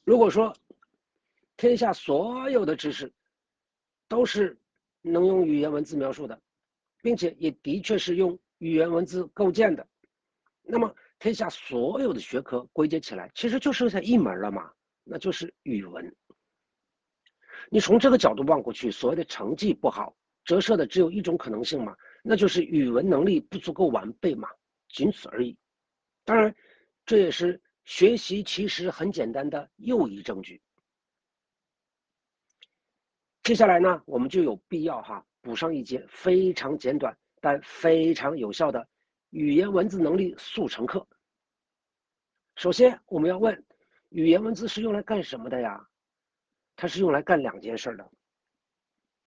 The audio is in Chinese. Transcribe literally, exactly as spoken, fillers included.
如果说天下所有的知识都是能用语言文字描述的，并且也的确是用语言文字构建的，那么天下所有的学科归结起来，其实就剩下一门了嘛，那就是语文。你从这个角度望过去，所谓的成绩不好，折射的只有一种可能性嘛，那就是语文能力不足够完备嘛，仅此而已。当然，这也是学习其实很简单的又一证据。接下来呢，我们就有必要哈补上一节非常简短但非常有效的语言文字能力速成课。首先，我们要问，语言文字是用来干什么的呀？它是用来干两件事的。